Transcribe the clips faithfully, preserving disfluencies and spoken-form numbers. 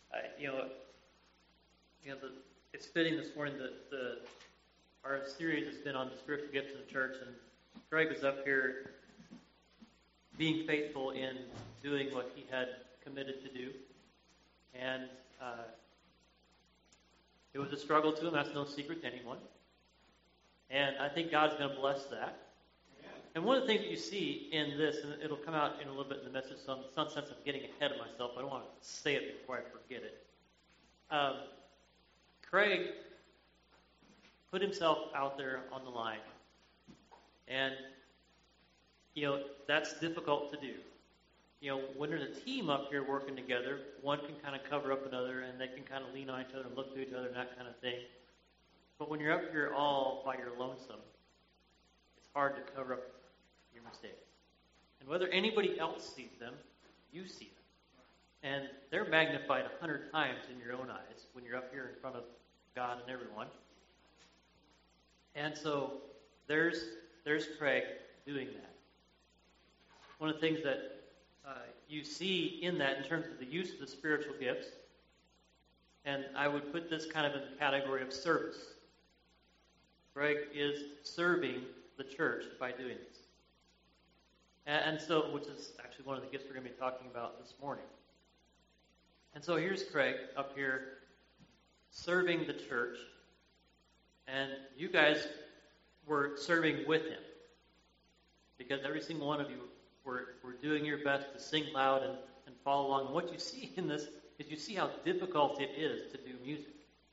I, you know, you know, the, it's fitting this morning that the our series has been on the spiritual gifts in the church, and Greg was up here being faithful in doing what he had committed to do, and uh, it was a struggle to him. That's no secret to anyone, and I think God's going to bless that. And one of the things that you see in this, and it'll come out in a little bit in the message, some, some sense of getting ahead of myself. I don't want to say it before I forget it. Um, Craig put himself out there on the line. And, you know, that's difficult to do. You know, when there's a team up here working together, one can kind of cover up another, and they can kind of lean on each other and look to each other and that kind of thing. But when you're up here all by your lonesome, it's hard to cover up your mistakes. And whether anybody else sees them, you see them. And they're magnified a hundred times in your own eyes when you're up here in front of God and everyone. And so there's there's Craig doing that. One of the things that uh, you see in that in terms of the use of the spiritual gifts, and I would put this kind of in the category of service. Craig is serving the church by doing this. And so, which is actually one of the gifts we're going to be talking about this morning. And so here's Craig up here serving the church. And you guys were serving with him. Because every single one of you were, were doing your best to sing loud and, and follow along. And what you see in this is you see how difficult it is to do music.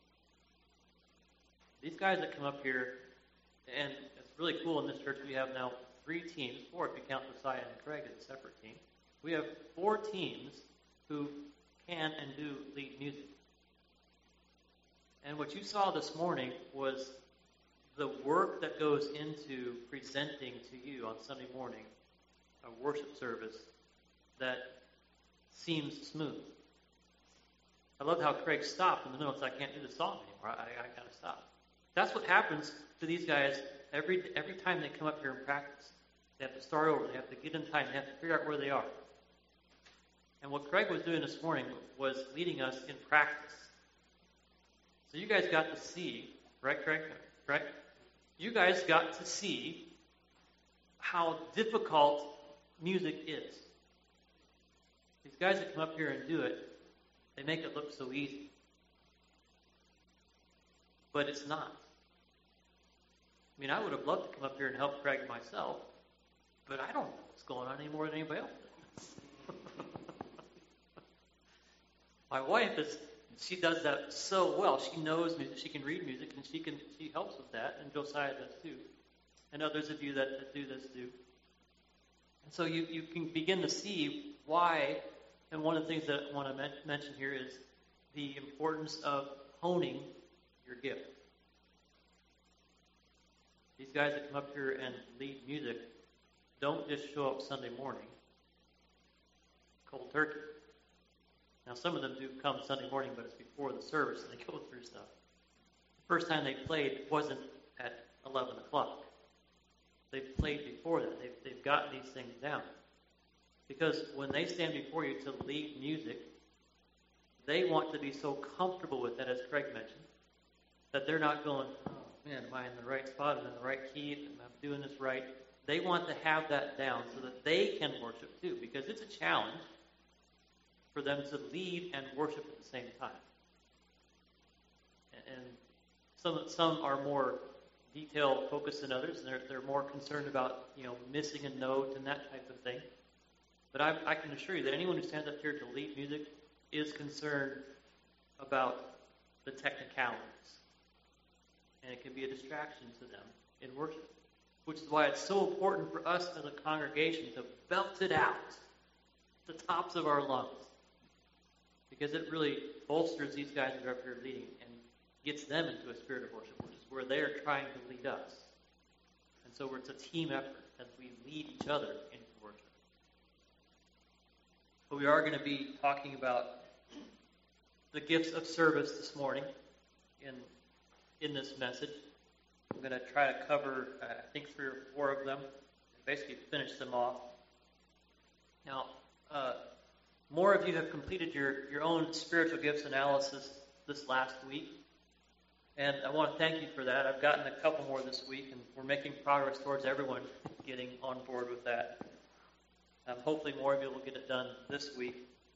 These guys that come up here, and it's really cool in this church, we have now three teams, four if you count Josiah and Craig as a separate team. We have four teams who can and do lead music. And what you saw this morning was the work that goes into presenting to you on Sunday morning a worship service that seems smooth. I love how Craig stopped in the middle and said, I can't do the song anymore. I, I, I got to stop. That's what happens to these guys every every time they come up here and practice. They have to start over. They have to get in time. They have to figure out where they are. And what Craig was doing this morning was leading us in practice. So you guys got to see, right, Craig? Right? You guys got to see how difficult music is. These guys that come up here and do it, they make it look so easy. But it's not. I mean, I would have loved to come up here and help Craig myself, but I don't know what's going on any more than anybody else does. My wife is, she does that so well. She knows music, she can read music, and she can she helps with that, and Josiah does too. And others of you that, that do this do. And so you, you can begin to see why, and one of the things that I want to men- mention here is the importance of honing your gift. These guys that come up here and lead music don't just show up Sunday morning cold turkey. Now, some of them do come Sunday morning, but it's before the service, and they go through stuff. The first time they played wasn't at eleven o'clock. They've played before that. They've, they've gotten these things down. Because when they stand before you to lead music, they want to be so comfortable with that, as Craig mentioned, that they're not going, oh, man, am I in the right spot? Am I in the right key? Am I doing this right? They want to have that down so that they can worship too, because it's a challenge for them to lead and worship at the same time. And some some are more detail focused than others, and they're they're more concerned about, you know, missing a note and that type of thing. But I, I can assure you that anyone who stands up here to lead music is concerned about the technicalities. And it can be a distraction to them in worship. Which is why it's so important for us as a congregation to belt it out to the tops of our lungs. Because it really bolsters these guys that are up here leading and gets them into a spirit of worship, which is where they're trying to lead us. And so it's a team effort as we lead each other into worship. But we are going to be talking about the gifts of service this morning in in this message. I'm going to try to cover, uh, I think, three or four of them, and basically finish them off. Now, uh, more of you have completed your, your own spiritual gifts analysis this last week. And I want to thank you for that. I've gotten a couple more this week, and we're making progress towards everyone getting on board with that. Um, hopefully more of you will get it done this week.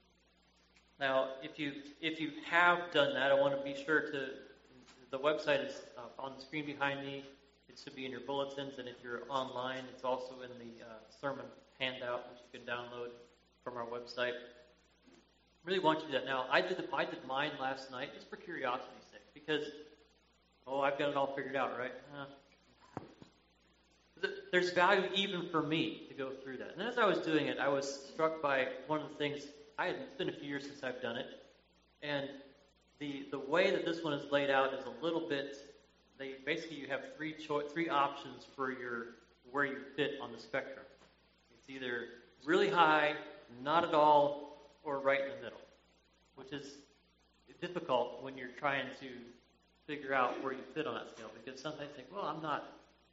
Now, if you if you have done that, I want to be sure to, the website is uh, on the screen behind me. It should be in your bulletins, and if you're online, it's also in the uh, sermon handout, which you can download from our website. I really want you to do that. Now, I did, the, I did mine last night just for curiosity's sake, because, oh, I've got it all figured out, right? Uh, there's value even for me to go through that. And as I was doing it, I was struck by one of the things. I had, it's been a few years since I've done it, and the the way that this one is laid out is a little bit. They basically you have three cho- three options for your where you fit on the spectrum. It's either really high, not at all, or right in the middle, which is difficult when you're trying to figure out where you fit on that scale, because sometimes you think, well, I'm not.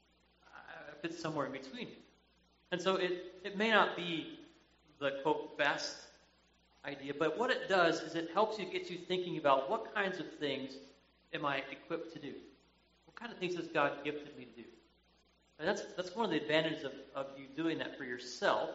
I fit somewhere in between. And so it it may not be the quote best idea, but what it does is it helps you get you thinking about what kinds of things am I equipped to do? What kind of things has God gifted me to do? And that's that's one of the advantages of, of you doing that for yourself.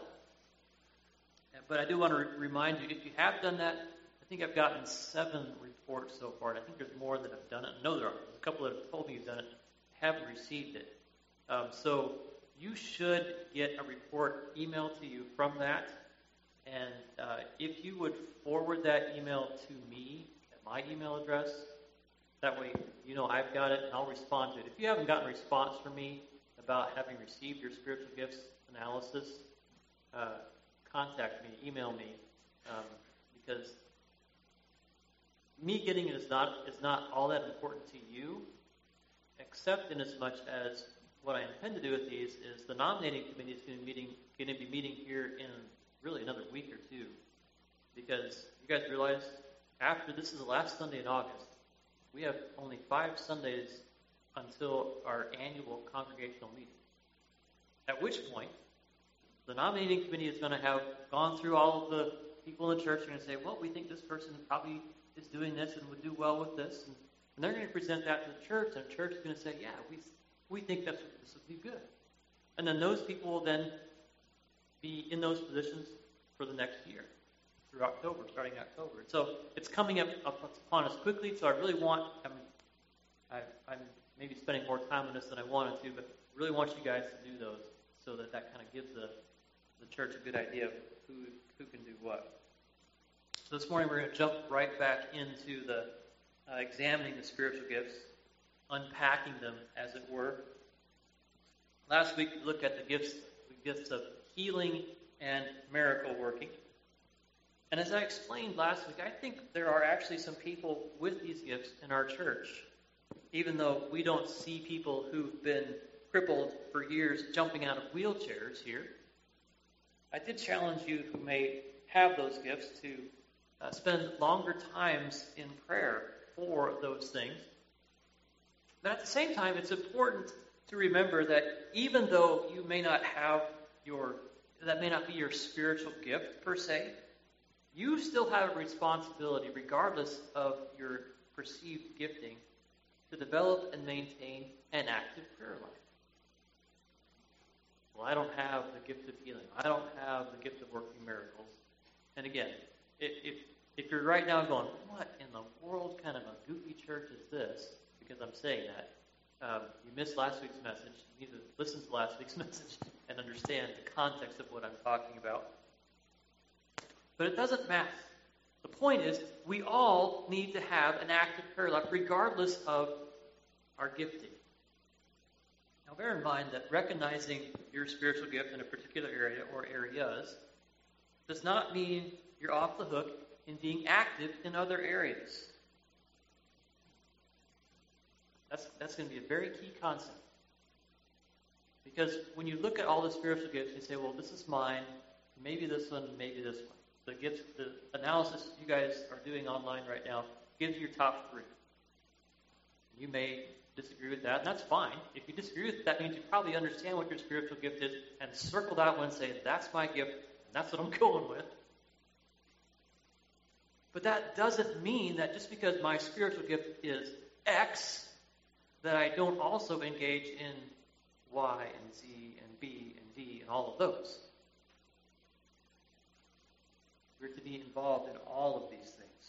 But I do want to re- remind you, if you have done that, I think I've gotten seven reports so far, and I think there's more that have done it. No, there are. There's a couple that have told me you've done it, haven't received it. Um, so you should get a report emailed to you from that. And uh, if you would forward that email to me at my email address, that way you know I've got it and I'll respond to it. If you haven't gotten a response from me about having received your spiritual gifts analysis, uh, contact me, email me, um, because me getting it is not is not all that important to you, except in as much as what I intend to do with these is the nominating committee is going to be meeting going to be meeting here in really another week or two, because you guys realize after this is the last Sunday in August, we have only five Sundays until our annual congregational meeting. At which point, the nominating committee is going to have gone through all of the people in the church and going to say, well, we think this person probably is doing this and would do well with this. And, and they're going to present that to the church, and the church is going to say, yeah, we we think that's, this would be good. And then those people will then be in those positions for the next year, through October, starting October. So it's coming up, up upon us quickly, so I really want, I'm, I, I'm maybe spending more time on this than I wanted to, but really want you guys to do those so that that kind of gives the, the church a good idea of who, who can do what. So this morning we're going to jump right back into the uh, examining the spiritual gifts, unpacking them, as it were. Last week we looked at the gifts, the gifts of healing and miracle working. And as I explained last week, I think there are actually some people with these gifts in our church, even though we don't see people who've been crippled for years jumping out of wheelchairs here. I did challenge you who may have those gifts to uh, spend longer times in prayer for those things. But at the same time, it's important to remember that even though you may not have your, that may not be your spiritual gift per se, you still have a responsibility, regardless of your perceived gifting, to develop and maintain an active prayer life. Well, I don't have the gift of healing. I don't have the gift of working miracles. And again, if if you're right now going, what in the world kind of a goofy church is this? Because I'm saying that. Um, you missed last week's message. You need to listen to last week's message and understand the context of what I'm talking about. But it doesn't matter. The point is, we all need to have an active prayer life, regardless of our gifting. Now, bear in mind that recognizing your spiritual gift in a particular area or areas does not mean you're off the hook in being active in other areas. That's, that's going to be a very key concept. Because when you look at all the spiritual gifts, you say, well, this is mine, maybe this one, maybe this one. The gifts, the analysis you guys are doing online right now gives you your top three. You may disagree with that, and that's fine. If you disagree with it, that means you probably understand what your spiritual gift is and circle that one and say, that's my gift, and that's what I'm going with. But that doesn't mean that just because my spiritual gift is X, that I don't also engage in Y and Z and B and D and all of those. We're to be involved in all of these things.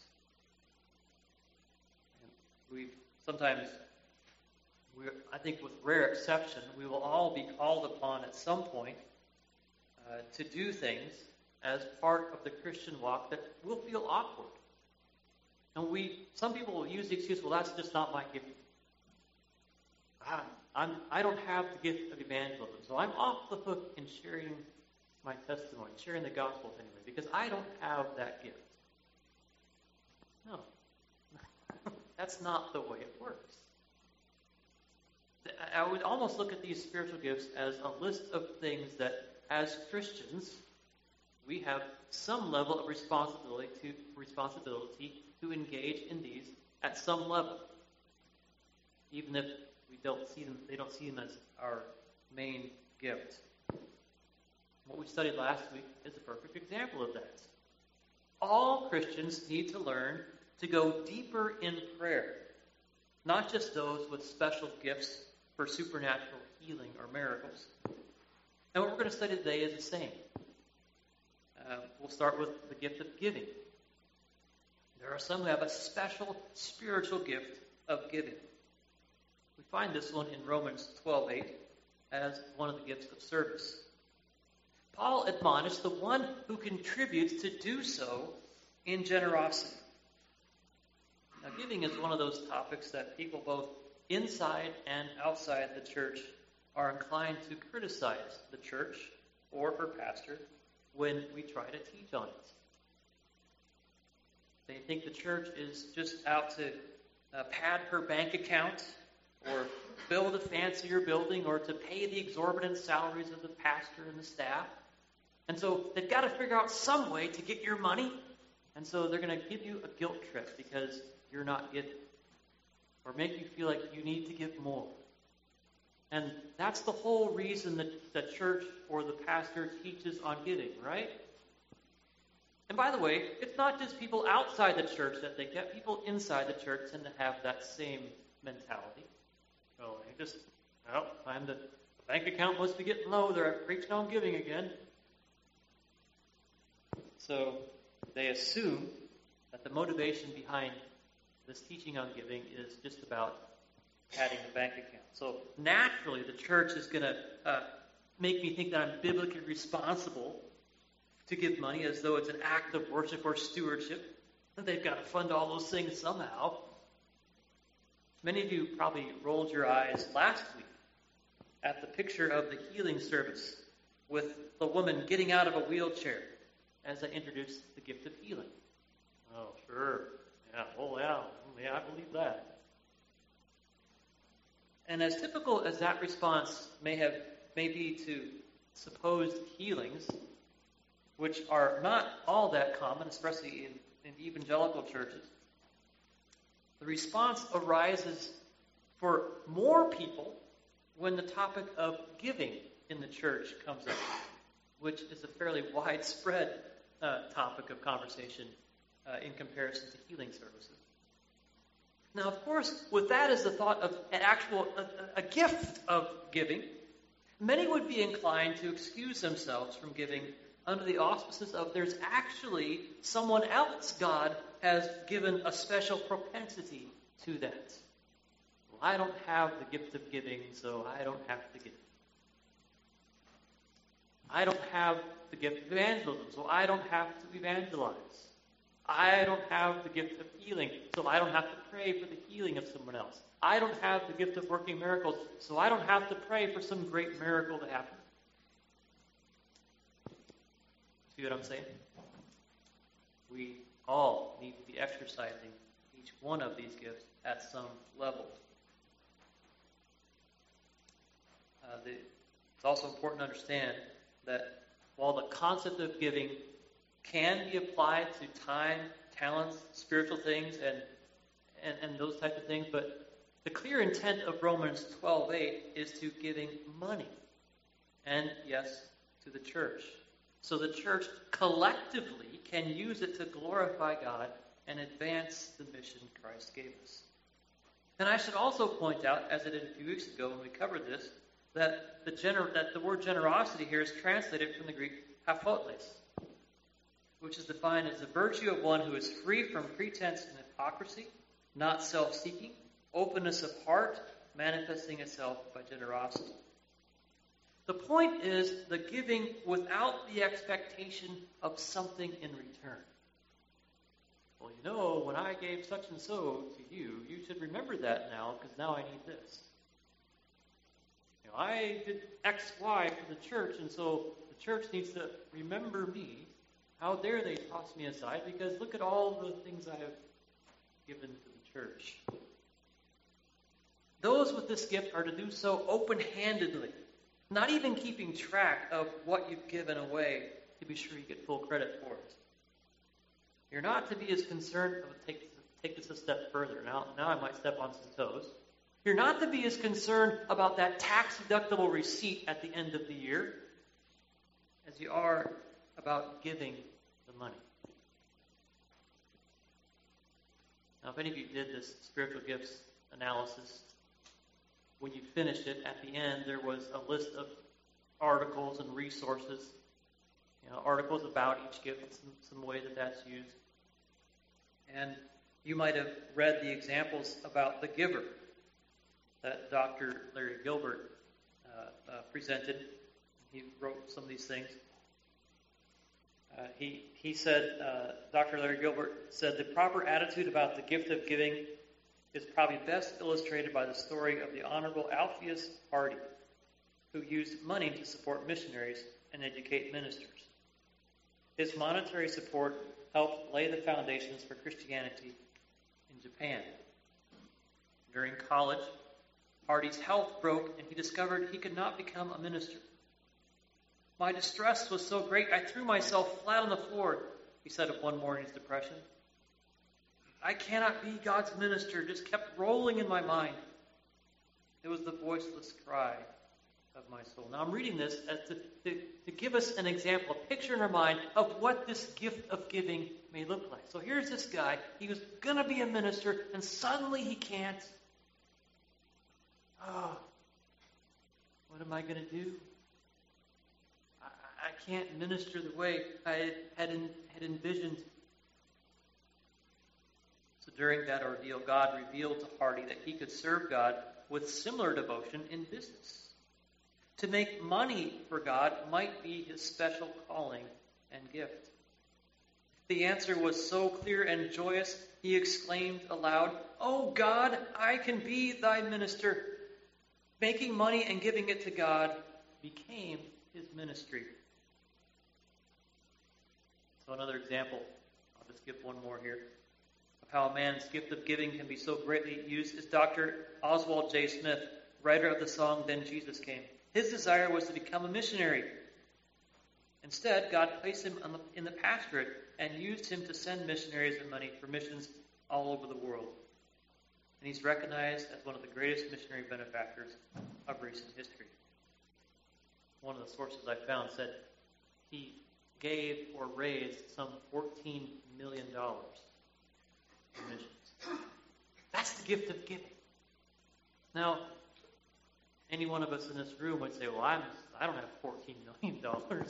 And we sometimes, we're, I think with rare exception, we will all be called upon at some point uh, to do things as part of the Christian walk that will feel awkward. And we, some people will use the excuse, well, that's just not my gift. I, I'm, I don't have the gift of evangelism, so I'm off the hook in sharing my testimony, sharing the gospel anyway, because I don't have that gift. No. That's not the way it works. I would almost look at these spiritual gifts as a list of things that, as Christians, we have some level of responsibility to responsibility to engage in these at some level, even if we don't see them. They don't see them as our main gift. What we studied last week is a perfect example of that. All Christians need to learn to go deeper in prayer, not just those with special gifts for supernatural healing or miracles. And what we're going to study today is the same. Uh, we'll start with the gift of giving. There are some who have a special spiritual gift of giving. We find this one in Romans twelve eight as one of the gifts of service. Paul admonished the one who contributes to do so in generosity. Now, giving is one of those topics that people both inside and outside the church are inclined to criticize the church or her pastor when we try to teach on it. They think the church is just out to uh, pad her bank account or build a fancier building or to pay the exorbitant salaries of the pastor and the staff. And so they've got to figure out some way to get your money. And so they're going to give you a guilt trip because you're not giving. Or make you feel like you need to give more. And that's the whole reason that the church or the pastor teaches on giving, right? And by the way, it's not just people outside the church that think that. People inside the church tend to have that same mentality. Well, they just, well, time the bank account must be getting low. They're preaching on giving again. So they assume that the motivation behind this teaching on giving is just about padding the bank account. So naturally, the church is going to uh, make me think that I'm biblically responsible to give money as though it's an act of worship or stewardship. That they've got to fund all those things somehow. Many of you probably rolled your eyes last week at the picture of the healing service with the woman getting out of a wheelchair as I introduced the gift of healing. Oh, sure. Yeah, oh, yeah. Yeah, I believe that. And as typical as that response may have may be to supposed healings, which are not all that common, especially in, in evangelical churches, the response arises for more people when the topic of giving in the church comes up, which is a fairly widespread uh, topic of conversation uh, in comparison to healing services. Now, of course, with that as the thought of an actual, a, a gift of giving, many would be inclined to excuse themselves from giving under the auspices of there's actually someone else God has given a special propensity to that. Well, I don't have the gift of giving, so I don't have to give. I don't have the gift of evangelism, so I don't have to evangelize. I don't have the gift of healing, so I don't have to pray for the healing of someone else. I don't have the gift of working miracles, so I don't have to pray for some great miracle to happen. See what I'm saying? We all need to be exercising each one of these gifts at some level. Uh, the, it's also important to understand that while the concept of giving can be applied to time, talents, spiritual things, and, and, and those types of things, but the clear intent of Romans twelve eight is to giving money. And, yes, to the church. So the church collectively can use it to glorify God and advance the mission Christ gave us. And I should also point out, as I did a few weeks ago when we covered this, that the, gener- that the word generosity here is translated from the Greek aphotes, which is defined as the virtue of one who is free from pretense and hypocrisy, not self-seeking, openness of heart, manifesting itself by generosity. The point is the giving without the expectation of something in return. Well, you know, when I gave such and so to you, you should remember that now, because now I need this. You know, I did X, Y for the church, and so the church needs to remember me. How dare they toss me aside, because look at all the things I have given to the church. Those with this gift are to do so open-handedly, not even keeping track of what you've given away to be sure you get full credit for it. You're not to be as concerned, I would take, take this a step further. Now, now I might step on some toes. You're not to be as concerned about that tax-deductible receipt at the end of the year as you are about giving the money. Now, if any of you did this spiritual gifts analysis, when you finished it, at the end there was a list of articles and resources, you know, articles about each gift, some, some way that that's used. And you might have read the examples about the giver that Doctor Larry Gilbert uh, uh, presented. He wrote some of these things. Uh, he he said, uh, Doctor Larry Gilbert said, the proper attitude about the gift of giving is probably best illustrated by the story of the Honorable Alpheus Hardy, who used money to support missionaries and educate ministers. His monetary support helped lay the foundations for Christianity in Japan. During college, Hardy's health broke, and he discovered he could not become a minister. My distress was so great, I threw myself flat on the floor, he said of one morning's depression. I cannot be God's minister, just kept rolling in my mind. It was the voiceless cry of my soul. Now I'm reading this as to, to, to give us an example, a picture in our mind of what this gift of giving may look like. So here's this guy, he was going to be a minister, and suddenly he can't. Oh, what am I going to do? I, I can't minister the way I had, in, had envisioned. So during that ordeal, God revealed to Hardy that he could serve God with similar devotion in business. To make money for God might be his special calling and gift. The answer was so clear and joyous, he exclaimed aloud, "Oh God, I can be thy minister." Making money and giving it to God became his ministry. So another example, I'll just give one more here, of how a man's gift of giving can be so greatly used is Doctor Oswald J. Smith, writer of the song Then Jesus Came. His desire was to become a missionary. Instead, God placed him on the, in the pastorate and used him to send missionaries and money for missions all over the world. And he's recognized as one of the greatest missionary benefactors of recent history. One of the sources I found said he gave or raised some fourteen million dollars in missions. That's the gift of giving. Now, any one of us in this room would say, well, I'm, I don't have fourteen million dollars.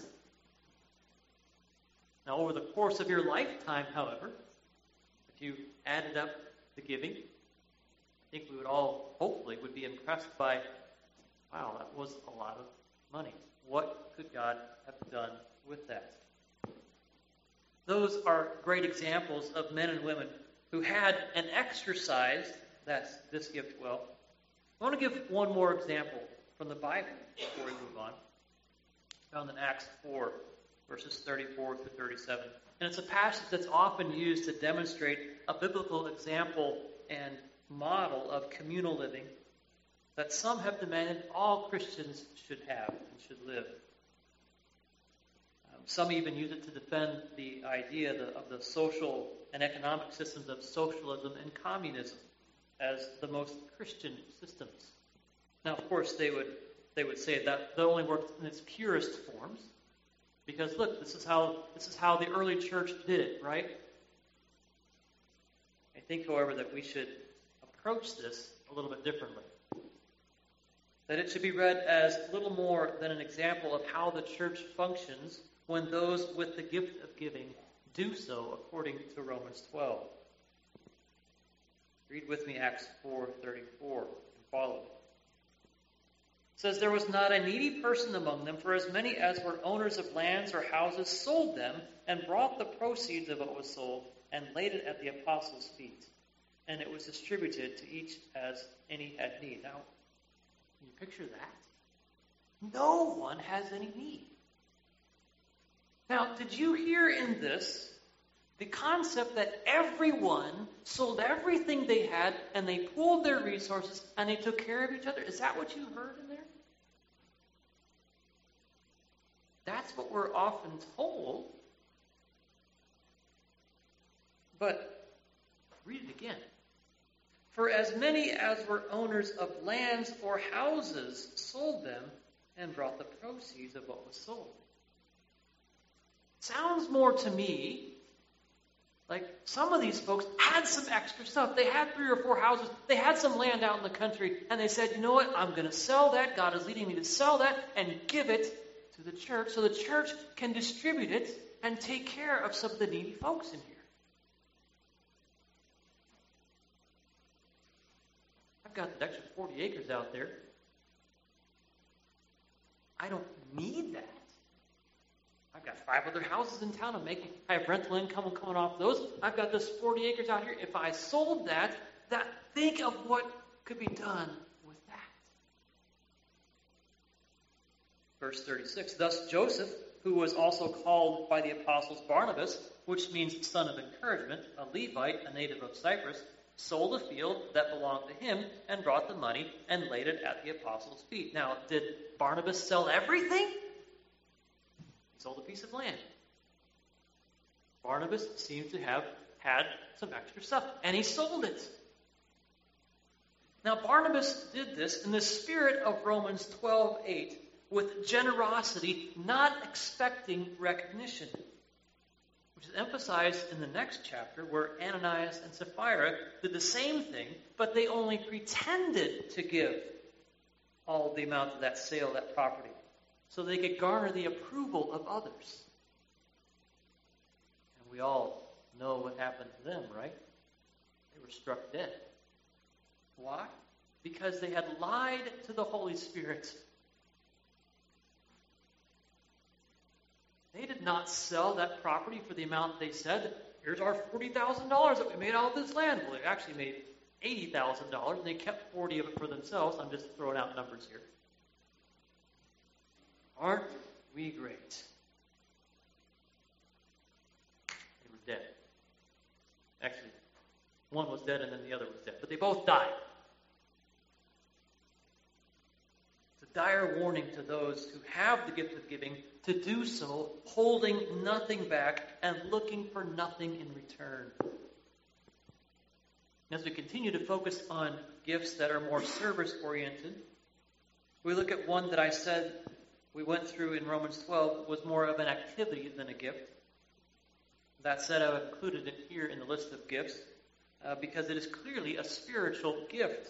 Now, over the course of your lifetime, however, if you added up the giving, I think we would all, hopefully, would be impressed by, wow, that was a lot of money. What could God have done with that? Those are great examples of men and women who had and exercised that's this gift well. I want to give one more example from the Bible before we move on. Found in Acts four, verses thirty-four through thirty-seven. And it's a passage that's often used to demonstrate a biblical example and model of communal living that some have demanded all Christians should have and should live. Um, some even use it to defend the idea the, of the social and economic systems of socialism and communism as the most Christian systems. Now, of course, they would they would say that that only works in its purest forms, because look, this is how this is how the early church did it, right? I think, however, that we should approach this a little bit differently. That it should be read as little more than an example of how the church functions when those with the gift of giving do so according to Romans twelve. Read with me Acts four thirty-four and follow. It says, "There was not a needy person among them, for as many as were owners of lands or houses sold them and brought the proceeds of what was sold and laid it at the apostles' feet. And it was distributed to each as any had need." Now, can you picture that? No one has any need. Now, did you hear in this the concept that everyone sold everything they had and they pooled their resources and they took care of each other? Is that what you heard in there? That's what we're often told. But read it again. "For as many as were owners of lands or houses sold them and brought the proceeds of what was sold." Sounds more to me like some of these folks had some extra stuff. They had three or four houses. They had some land out in the country. And they said, you know what? I'm going to sell that. God is leading me to sell that and give it to the church so the church can distribute it and take care of some of the needy folks in here. I've got that extra forty acres out there. I don't need that. I've got five other houses in town. I'm making, I have rental income coming off those. I've got this forty acres out here. If I sold that, that think of what could be done with that. Verse thirty-six, "Thus Joseph, who was also called by the apostles Barnabas, which means son of encouragement, a Levite, a native of Cyprus, sold a field that belonged to him and brought the money and laid it at the apostles' feet." Now, did Barnabas sell everything? He sold a piece of land. Barnabas seems to have had some extra stuff, and he sold it. Now, Barnabas did this in the spirit of Romans twelve eight, with generosity, not expecting recognition, which is emphasized in the next chapter, where Ananias and Sapphira did the same thing, but they only pretended to give all of the amount of that sale, that property, so they could garner the approval of others. And we all know what happened to them, right? They were struck dead. Why? Because they had lied to the Holy Spirit. They did not sell that property for the amount they said. Here's our forty thousand dollars that we made out of this land. Well, they actually made eighty thousand dollars, and they kept forty of it for themselves. I'm just throwing out numbers here. Aren't we great? They were dead. Actually, one was dead and then the other was dead. But they both died. It's a dire warning to those who have the gift of giving to do so, holding nothing back and looking for nothing in return. As we continue to focus on gifts that are more service-oriented, we look at one that I said we went through in Romans twelve was more of an activity than a gift. That said, I've included it here in the list of gifts uh, because it is clearly a spiritual gift.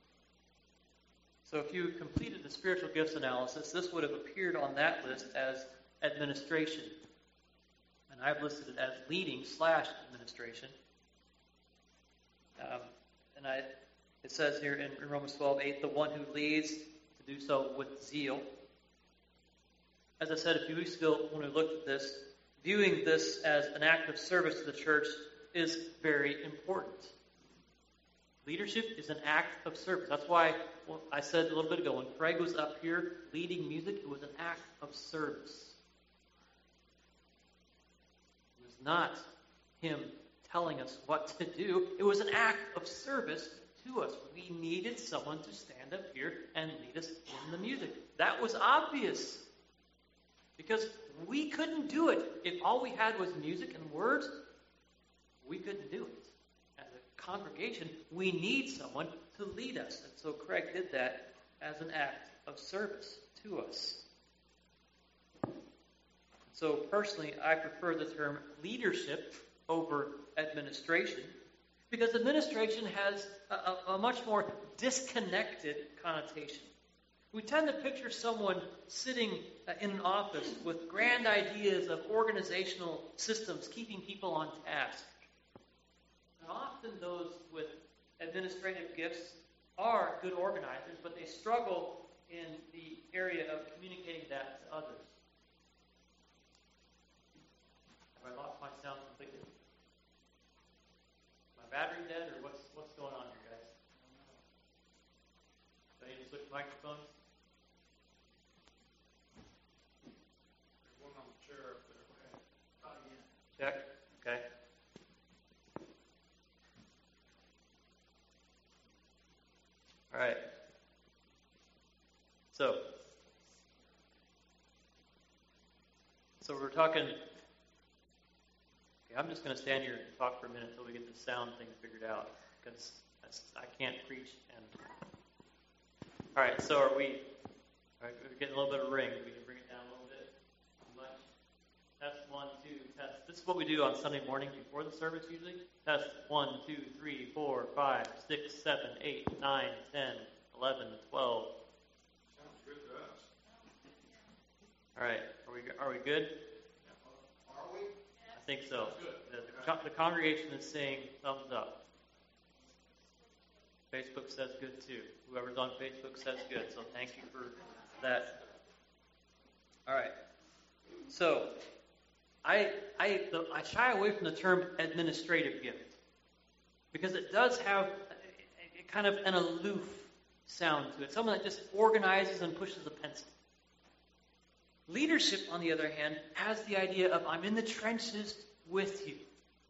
So if you completed the spiritual gifts analysis, this would have appeared on that list as administration. And I've listed it as leading slash administration. Um, and I, it says here in, in Romans twelve eight, the one who leads to do so with zeal. As I said a few weeks ago when we looked at this, viewing this as an act of service to the church is very important. Leadership is an act of service. That's why well, I said a little bit ago, when Craig was up here leading music, it was an act of service. It was not him telling us what to do. It was an act of service to us. We needed someone to stand up here and lead us in the music. That was obvious. Because we couldn't do it. If all we had was music and words, we couldn't do it. As a congregation, we need someone to lead us. And so Craig did that as an act of service to us. So personally, I prefer the term leadership over administration, Because administration has a, a, a much more disconnected connotation. We tend to picture someone sitting uh, in an office with grand ideas of organizational systems, keeping people on task. And often those with administrative gifts are good organizers, but they struggle in the area of communicating that to others. Have I lost my sound completely? My battery dead, or what's what's going on here, guys? Do I need to switch microphones? There's one on the chair up there. Okay. Try again. Check. Okay. All right. So, so we're talking. Okay, I'm just going to stand here and talk for a minute until we get the sound thing figured out, because that's, I can't preach. And all right. So are we? All right, we're getting a little bit of ring. We can bring it down a little bit. Too much. Test one, two. Test. This is what we do on Sunday morning before the service usually. Test one, two, three, four, five, six, seven, eight, nine, ten, eleven, twelve. Sounds good to us. All right. Are we are we good? Are we? I think so. Good. The, the congregation is saying thumbs up. Facebook says good too. Whoever's on Facebook says good. So thank you for that. All right. So I I the, I shy away from the term administrative gift because it does have a, a kind of an aloof sound to it. Someone that just organizes and pushes a pencil. Leadership, on the other hand, has the idea of I'm in the trenches with you.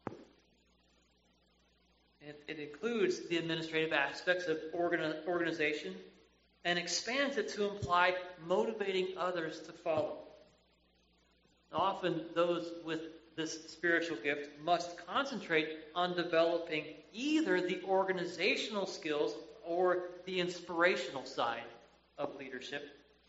It, it includes the administrative aspects of organi- organization and expands it to imply motivating others to follow. Often those with this spiritual gift must concentrate on developing either the organizational skills or the inspirational side of leadership.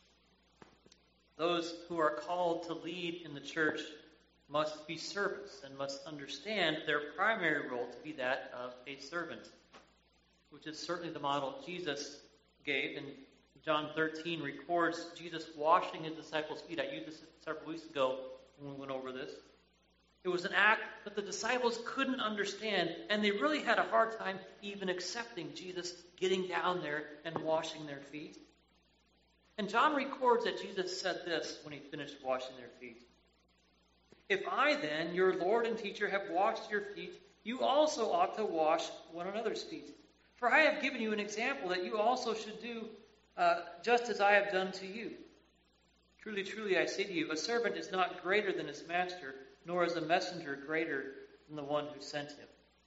Those who are called to lead in the church must be servants and must understand their primary role to be that of a servant, which is certainly the model Jesus gave. And John thirteen records Jesus washing his disciples' feet. I used this several weeks ago when we went over this. It was an act that the disciples couldn't understand, and they really had a hard time even accepting Jesus getting down there and washing their feet. And John records that Jesus said this when he finished washing their feet. If I then, your Lord and teacher, have washed your feet, you also ought to wash one another's feet. For I have given you an example that you also should do uh, just as I have done to you. Truly, truly, I say to you, a servant is not greater than his master, nor is a messenger greater than the one who sent him.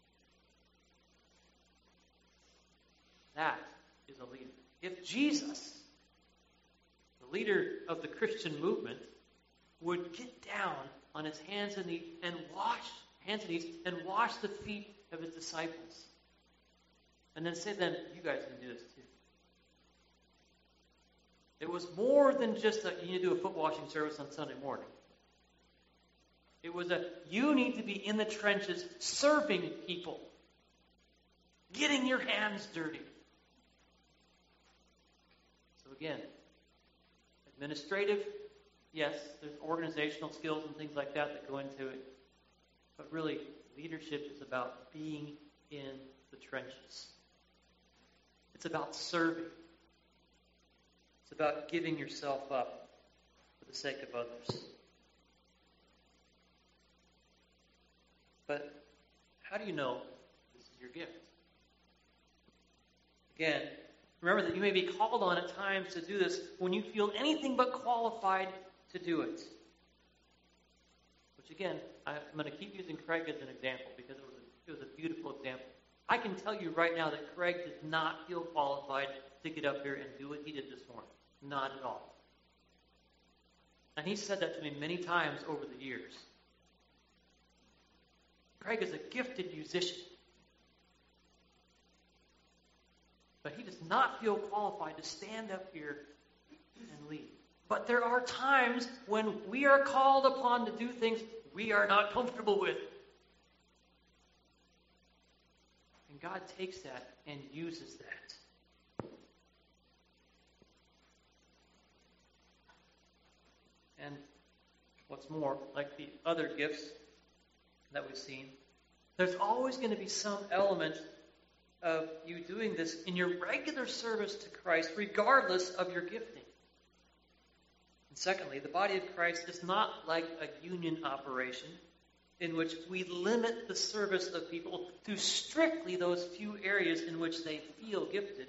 That is a leader. If Jesus, the leader of the Christian movement, would get down on his hands and knees and wash hands and knees and wash the feet of his disciples, and then say, "Then you guys can do this too." It was more than just a you need to do a foot washing service on Sunday morning. It was a you need to be in the trenches serving people, getting your hands dirty. So again, administrative, yes, there's organizational skills and things like that that go into it. But really, leadership is about being in the trenches. It's about serving. It's about giving yourself up for the sake of others. But how do you know this is your gift? Again, remember that you may be called on at times to do this when you feel anything but qualified to do it. Which again, I'm going to keep using Craig as an example because it was a, it was a beautiful example. I can tell you right now that Craig did not feel qualified to get up here and do what he did this morning. Not at all. And he said that to me many times over the years. Craig is a gifted musician. But he does not feel qualified to stand up here and lead. But there are times when we are called upon to do things we are not comfortable with. And God takes that and uses that. And what's more, like the other gifts that we've seen, there's always going to be some element of you doing this in your regular service to Christ, regardless of your gifting. And secondly, the body of Christ is not like a union operation in which we limit the service of people to strictly those few areas in which they feel gifted.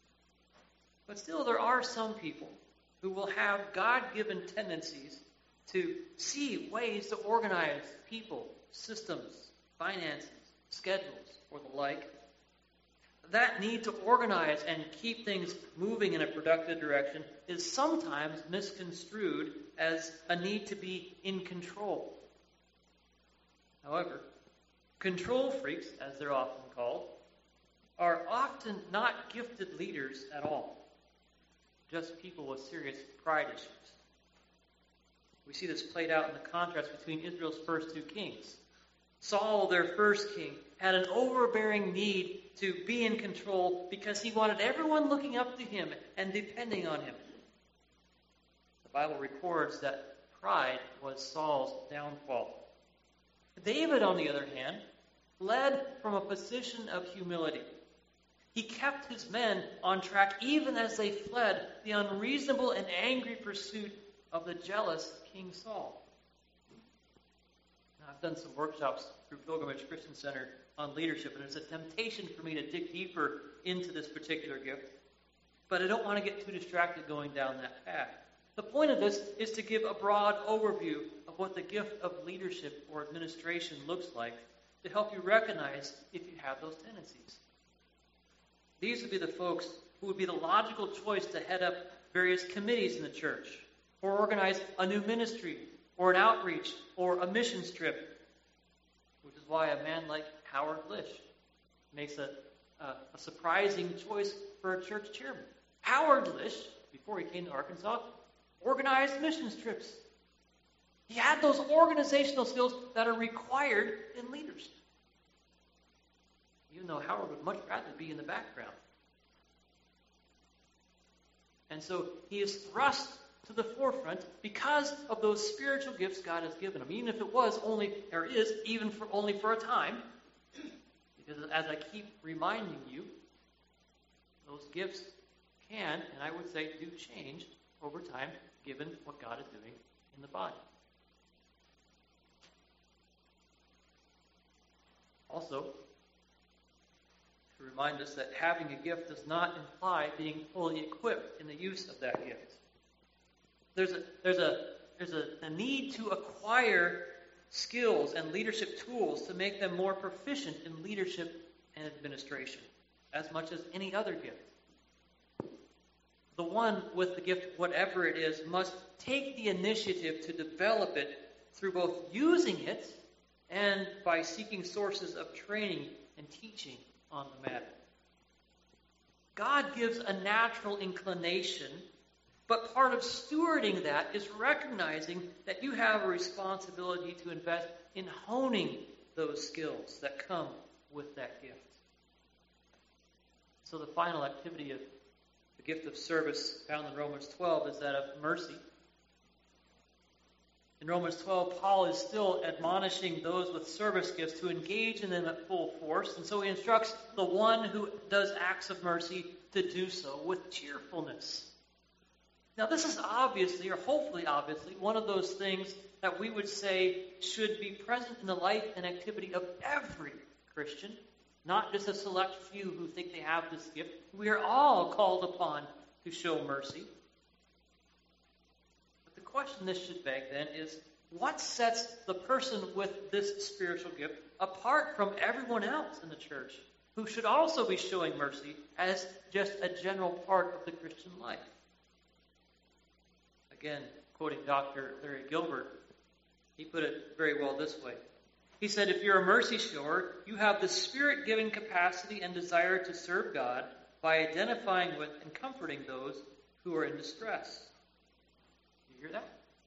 But still, there are some people who will have God-given tendencies to see ways to organize people, systems, finances, schedules, or the like. That need to organize and keep things moving in a productive direction is sometimes misconstrued as a need to be in control. However, control freaks, as they're often called, are often not gifted leaders at all, just people with serious pride issues. We see this played out in the contrast between Israel's first two kings. Saul, their first king, had an overbearing need to be in control because he wanted everyone looking up to him and depending on him. The Bible records that pride was Saul's downfall. David, on the other hand, led from a position of humility. He kept his men on track even as they fled the unreasonable and angry pursuit of the jealous King Saul. Now, I've done some workshops through Pilgrimage Christian Center on leadership, and it's a temptation for me to dig deeper into this particular gift. But I don't want to get too distracted going down that path. The point of this is to give a broad overview of what the gift of leadership or administration looks like to help you recognize if you have those tendencies. These would be the folks who would be the logical choice to head up various committees in the church, or organize a new ministry, or an outreach, or a missions trip, which is why a man like Howard Lish makes a, a, a surprising choice for a church chairman. Howard Lish, before he came to Arkansas, organized missions trips. He had those organizational skills that are required in leaders. Even though Howard would much rather be in the background. And so he is thrust to the forefront because of those spiritual gifts God has given him. Even if it was only, or is, even for only for a time. Because as I keep reminding you, those gifts can, and I would say do change over time, given what God is doing in the body. Also, to remind us that having a gift does not imply being fully equipped in the use of that gift. There's a there's a there's a, a need to acquire skills and leadership tools to make them more proficient in leadership and administration, as much as any other gift. The one with the gift, whatever it is, must take the initiative to develop it through both using it and by seeking sources of training and teaching on the matter. God gives a natural inclination, but part of stewarding that is recognizing that you have a responsibility to invest in honing those skills that come with that gift. So the final activity of the gift of service found in Romans twelve is that of mercy. In Romans twelve, Paul is still admonishing those with service gifts to engage in them at full force. And so he instructs the one who does acts of mercy to do so with cheerfulness. Now, this is obviously, or hopefully obviously, one of those things that we would say should be present in the life and activity of every Christian, not just a select few who think they have this gift. We are all called upon to show mercy. The question this should beg then is, what sets the person with this spiritual gift apart from everyone else in the church who should also be showing mercy as just a general part of the Christian life? Again, quoting Doctor Larry Gilbert, he put it very well this way. He said, if you're a mercy shower, you have the Spirit-giving capacity and desire to serve God by identifying with and comforting those who are in distress. You hear that?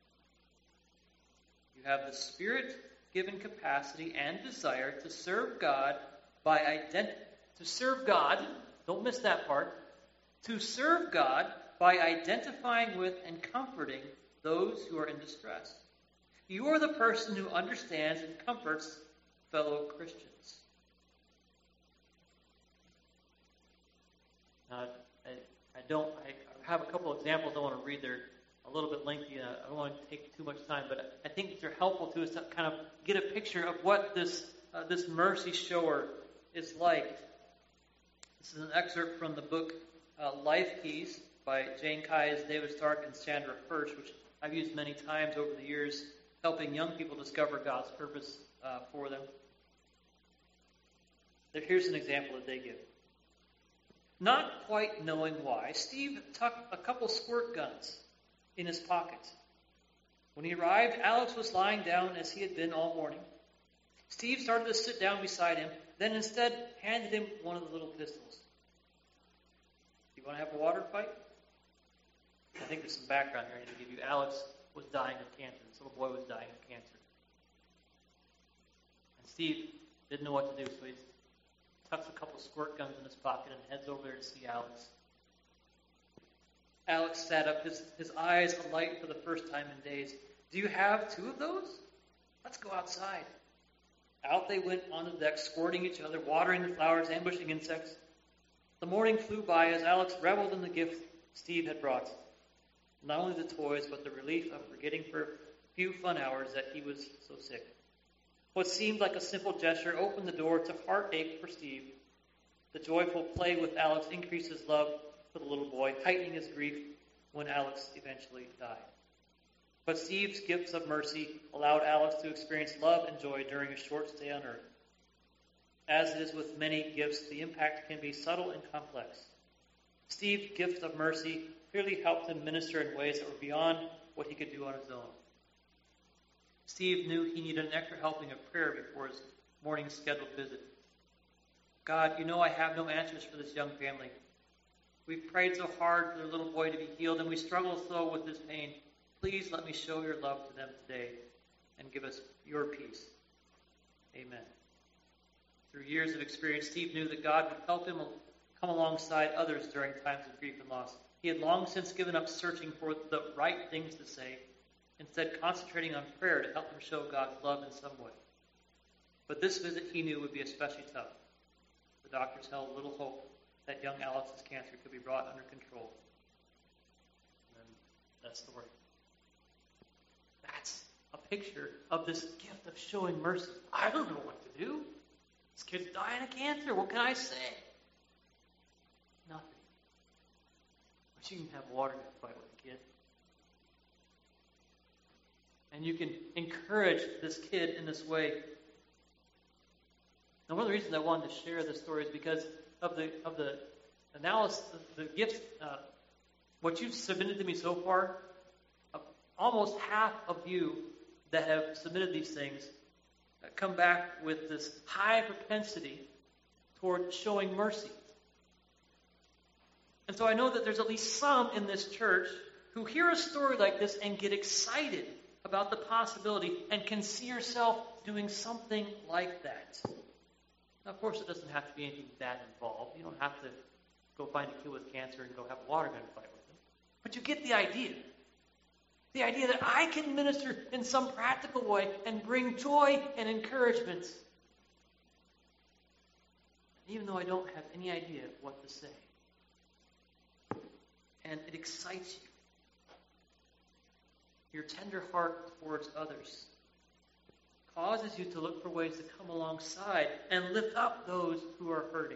You have the Spirit-given capacity and desire to serve God by ident- To serve God, don't miss that part, to serve God by identifying with and comforting those who are in distress. You are the person who understands and comforts fellow Christians. Now, I, I don't, I have a couple examples I want to read. They're a little bit lengthy, and I don't want to take too much time, but I think these are helpful to us to kind of get a picture of what this uh, this mercy shower is like. This is an excerpt from the book uh, Life Keys by Jane Keyes, David Stark, and Sandra Hirsch, which I've used many times over the years, helping young people discover God's purpose uh, for them. Here's an example that they give. Not quite knowing why, Steve tucked a couple squirt guns in his pocket. When he arrived, Alex was lying down as he had been all morning. Steve started to sit down beside him, then instead handed him one of the little pistols. Do you want to have a water fight? I think there's some background here I need to give you. Alex was dying of cancer. This little boy was dying of cancer. And Steve didn't know what to do, so he tucks a couple squirt guns in his pocket and heads over there to see Alex. Alex sat up, his, his eyes alight for the first time in days. Do you have two of those? Let's go outside. Out they went on the deck, squirting each other, watering the flowers, ambushing insects. The morning flew by as Alex reveled in the gift Steve had brought. Not only the toys, but the relief of forgetting for a few fun hours that he was so sick. What seemed like a simple gesture opened the door to heartache for Steve. The joyful play with Alex increased his love for the little boy, heightening his grief when Alex eventually died. But Steve's gifts of mercy allowed Alex to experience love and joy during a short stay on earth. As it is with many gifts, the impact can be subtle and complex. Steve's gift of mercy clearly helped him minister in ways that were beyond what he could do on his own. Steve knew he needed an extra helping of prayer before his morning scheduled visit. God, you know I have no answers for this young family. We've prayed so hard for their little boy to be healed, and we struggle so with his pain. Please let me show your love to them today and give us your peace. Amen. Through years of experience, Steve knew that God would help him come alongside others during times of grief and loss. He had long since given up searching for the right things to say, instead concentrating on prayer to help him show God's love in some way. But this visit he knew would be especially tough. The doctors held little hope that young Alex's cancer could be brought under control. And that's the word. That's a picture of this gift of showing mercy. I don't know what to do. This kid's dying of cancer. What can I say? Nothing. But you can have water to fight with the kid. And you can encourage this kid in this way. And one of the reasons I wanted to share this story is because of the of the analysis, the, the gifts, uh, what you've submitted to me so far. Uh, almost half of you that have submitted these things uh, come back with this high propensity toward showing mercy. And so I know that there's at least some in this church who hear a story like this and get excited about the possibility and can see yourself doing something like that. Now, of course, it doesn't have to be anything that involved. You don't have to go find a kid with cancer and go have a water gun fight with them. But you get the idea. The idea that I can minister in some practical way and bring joy and encouragement, even though I don't have any idea what to say. And it excites you. Your tender heart towards others causes you to look for ways to come alongside and lift up those who are hurting.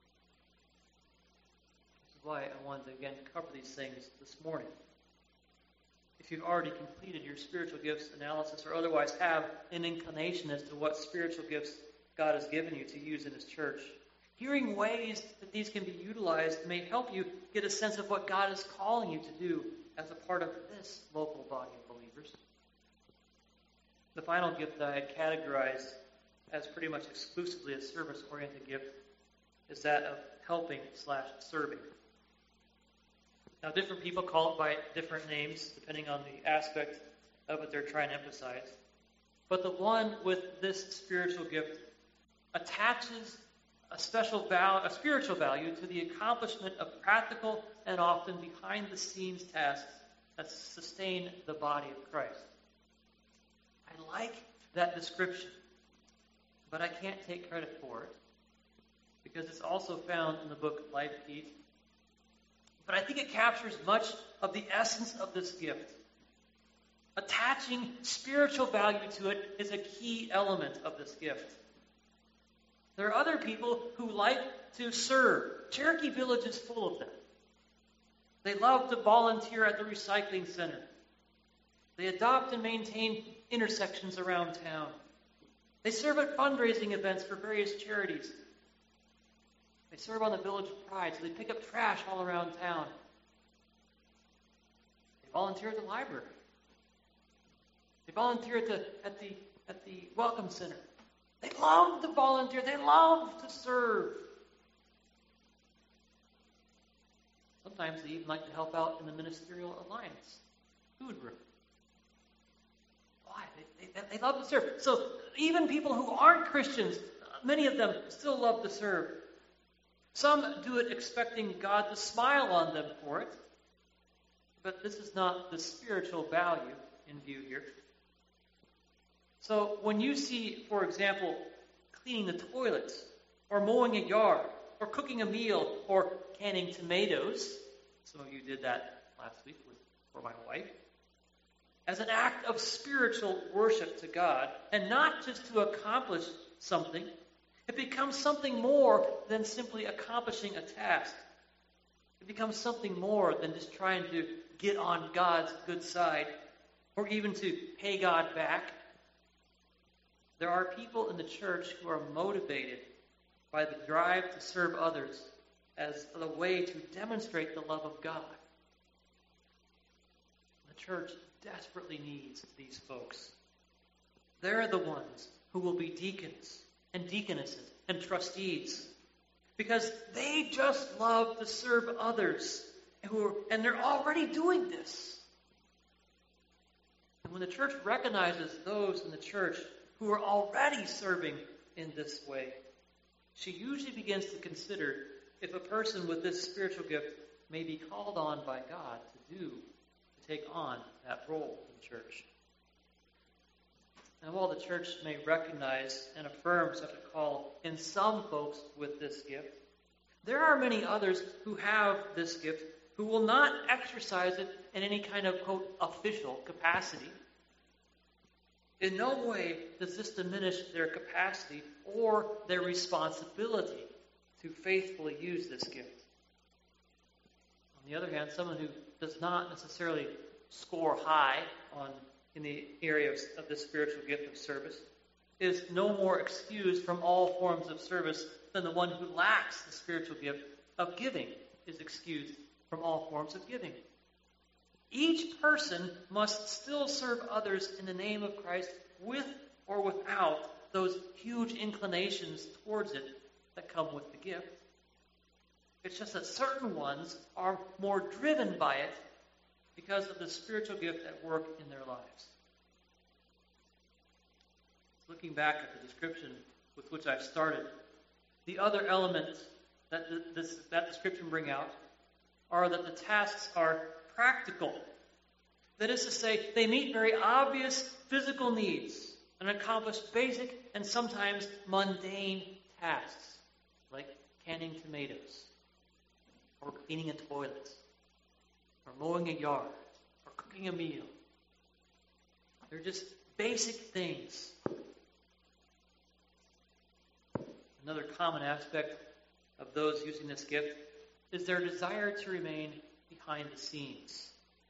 This is why I wanted to again cover these things this morning. If you've already completed your spiritual gifts analysis or otherwise have an inclination as to what spiritual gifts God has given you to use in His church, hearing ways that these can be utilized may help you get a sense of what God is calling you to do as a part of this local body of believers. The final gift that I had categorized as pretty much exclusively a service-oriented gift is that of helping slash serving. Now, different people call it by different names depending on the aspect of it they're trying to emphasize. But the one with this spiritual gift attaches a special value, a spiritual value to the accomplishment of practical and often behind-the-scenes tasks that sustain the body of Christ. I like that description, but I can't take credit for it because it's also found in the book Life Key. But I think it captures much of the essence of this gift. Attaching spiritual value to it is a key element of this gift. There are other people who like to serve. Cherokee Village is full of them. They love to volunteer at the recycling center. They adopt and maintain intersections around town. They serve at fundraising events for various charities. They serve on the Village Pride, so they pick up trash all around town. They volunteer at the library. They volunteer at the at the at the Welcome Center. They love to volunteer. They love to serve. Sometimes they even like to help out in the Ministerial Alliance food room. Why? They, they, they love to serve. So even people who aren't Christians, many of them still love to serve. Some do it expecting God to smile on them for it. But this is not the spiritual value in view here. So when you see, for example, cleaning the toilets, or mowing a yard, or cooking a meal, or canning tomatoes, some of you did that last week with, for my wife, as an act of spiritual worship to God, and not just to accomplish something, it becomes something more than simply accomplishing a task. It becomes something more than just trying to get on God's good side, or even to pay God back. There are people in the church who are motivated by the drive to serve others as a way to demonstrate the love of God. The church desperately needs these folks. They're the ones who will be deacons and deaconesses and trustees because they just love to serve others, who are, and they're already doing this. And when the church recognizes those in the church who are already serving in this way, she usually begins to consider if a person with this spiritual gift may be called on by God to do, to take on that role in the church. And while the church may recognize and affirm such a call in some folks with this gift, there are many others who have this gift who will not exercise it in any kind of, quote, official capacity. In no way does this diminish their capacity or their responsibility to faithfully use this gift. On the other hand, someone who does not necessarily score high on in the area of, of the spiritual gift of service is no more excused from all forms of service than the one who lacks the spiritual gift of giving is excused from all forms of giving. Each person must still serve others in the name of Christ with or without those huge inclinations towards it that come with the gift. It's just that certain ones are more driven by it because of the spiritual gift at work in their lives. Looking back at the description with which I've started, the other elements that this, that description bring out are that the tasks are practical. That is to say, they meet very obvious physical needs and accomplish basic and sometimes mundane tasks, like canning tomatoes, or cleaning a toilet, or mowing a yard, or cooking a meal. They're just basic things. Another common aspect of those using this gift is their desire to remain behind the scenes.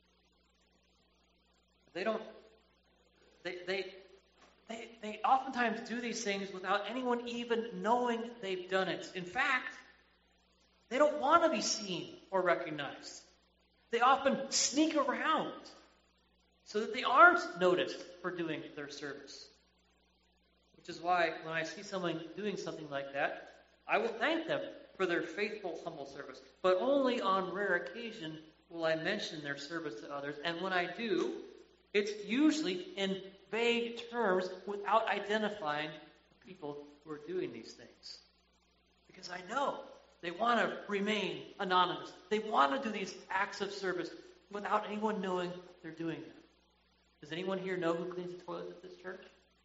They don't, they, they, they, they oftentimes do these things without anyone even knowing they've done it. In fact, they don't want to be seen or recognized. They often sneak around so that they aren't noticed for doing their service. Which is why when I see someone doing something like that, I will thank them for their faithful, humble service. But only on rare occasion will I mention their service to others. And when I do, it's usually in vague terms without identifying the people who are doing these things. Because I know they want to remain anonymous. They want to do these acts of service without anyone knowing they're doing them. Does anyone here know who cleans the toilets at this church?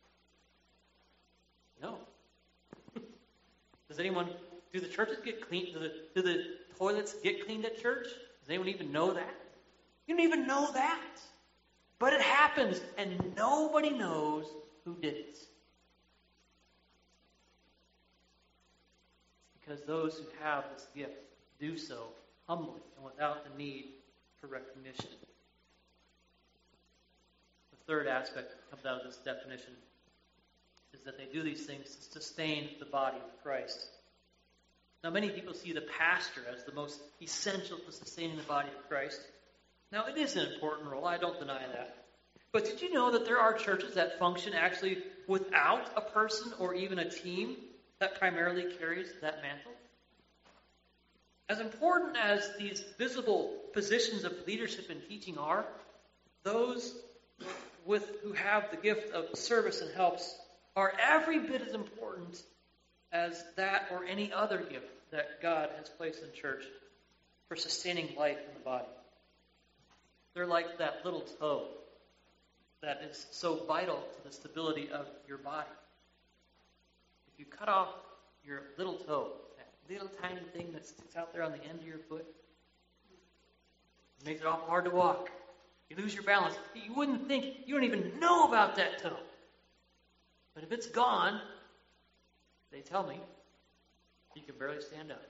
No. Does anyone, do the churches get cleaned? Do the, do the toilets get cleaned at church? Does anyone even know that? You don't even know that. But it happens, and nobody knows who did it. It's because those who have this gift do so humbly and without the need for recognition. The third aspect that comes out of this definition is that they do these things to sustain the body of Christ. Now, many people see the pastor as the most essential to sustaining the body of Christ. Now, it is an important role. I don't deny that. But did you know that there are churches that function actually without a person or even a team that primarily carries that mantle? As important as these visible positions of leadership and teaching are, those with who have the gift of service and helps are every bit as important as that or any other gift that God has placed in church for sustaining life in the body. They're like that little toe that is so vital to the stability of your body. If you cut off your little toe, that little tiny thing that sticks out there on the end of your foot, it makes it awful hard to walk. You lose your balance. You wouldn't think, you don't even know about that toe. But if it's gone, they tell me, you can barely stand up.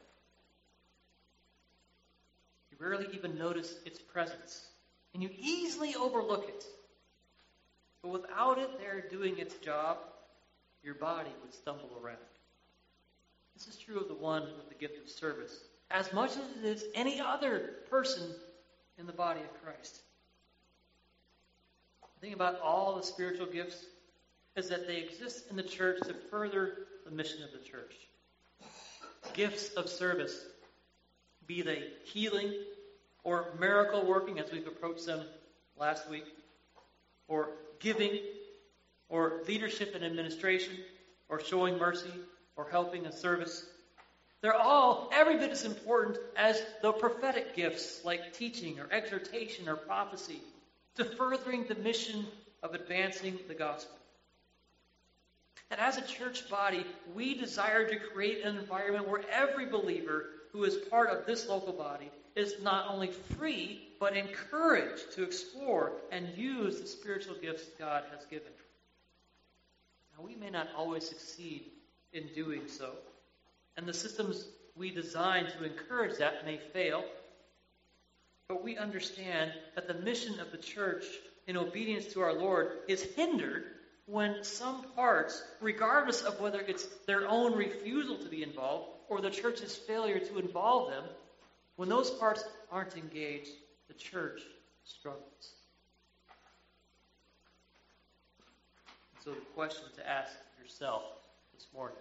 You rarely even notice its presence. And you easily overlook it. But without it there doing its job, your body would stumble around. This is true of the one with the gift of service, as much as it is any other person in the body of Christ. The thing about all the spiritual gifts is that they exist in the church to further the mission of the church. Gifts of service, be they healing or miracle working, as we've approached them last week, or giving, or leadership and administration, or showing mercy, or helping a service. They're all every bit as important as the prophetic gifts like teaching or exhortation or prophecy to furthering the mission of advancing the gospel. And as a church body, we desire to create an environment where every believer who is part of this local body is not only free, but encouraged to explore and use the spiritual gifts God has given. Now, we may not always succeed in doing so, and the systems we design to encourage that may fail, but we understand that the mission of the church in obedience to our Lord is hindered when some parts, regardless of whether it's their own refusal to be involved or the church's failure to involve them, when those parts aren't engaged, the church struggles. So the question to ask yourself this morning,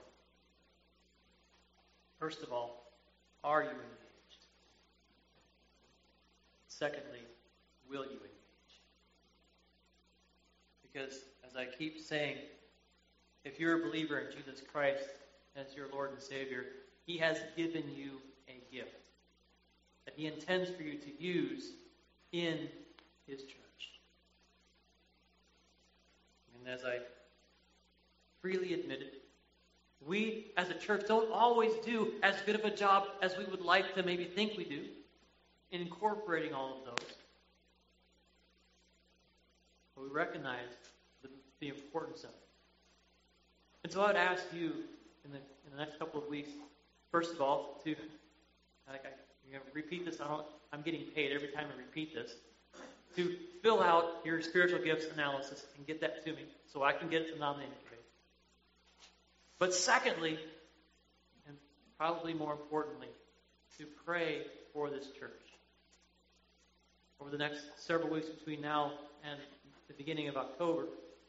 first of all, are you engaged? Secondly, will you engage? Because, as I keep saying, if you're a believer in Jesus Christ as your Lord and Savior, He has given you a gift that He intends for you to use in His church. And as I freely admitted, we as a church don't always do as good of a job as we would like to maybe think we do in incorporating all of those. But we recognize the, the importance of it. And so I would ask you in the, in the next couple of weeks, first of all, to, like I, you're going to repeat this, I don't, I'm getting paid every time I repeat this, to fill out your spiritual gifts analysis and get that to me so I can get it to nominating committee. But secondly, and probably more importantly, to pray for this church. Over the next several weeks between now and the beginning of October,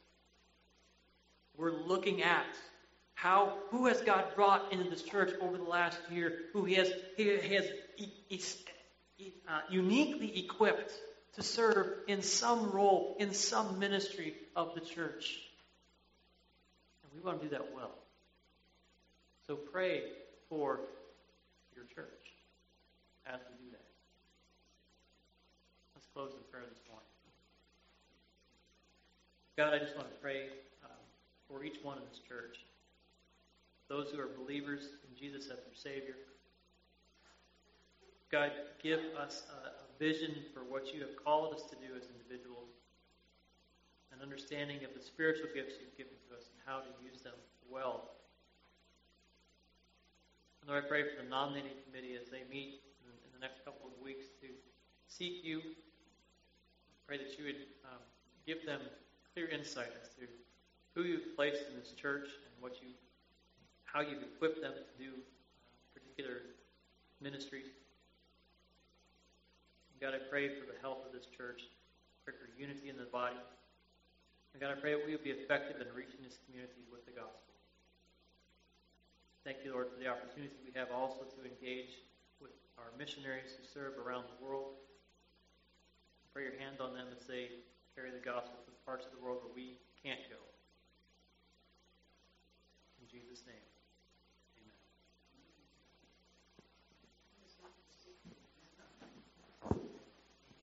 we're looking at how, who has God brought into this church over the last year, who He has, he has he, he, uh, uniquely equipped to serve in some role, in some ministry of the church. And we want to do that well. So pray for your church as we do that. Let's close in prayer this morning. God, I just want to pray um, for each one in this church. Those who are believers in Jesus as their Savior. God, give us a, a vision for what you have called us to do as individuals, an understanding of the spiritual gifts you've given to us and how to use them well. And Lord, I pray for the nominating committee as they meet in, in the next couple of weeks to seek you. I pray that you would um, give them clear insight as to who you've placed in this church and what you, how you've equipped them to do uh, particular ministries. And God, I pray for the health of this church, pray for unity in the body. And God, I pray that we would be effective in reaching this community with the gospel. Thank you, Lord, for the opportunity we have also to engage with our missionaries who serve around the world. Pray your hand on them as they carry the gospel to parts of the world where we can't go. In Jesus' name.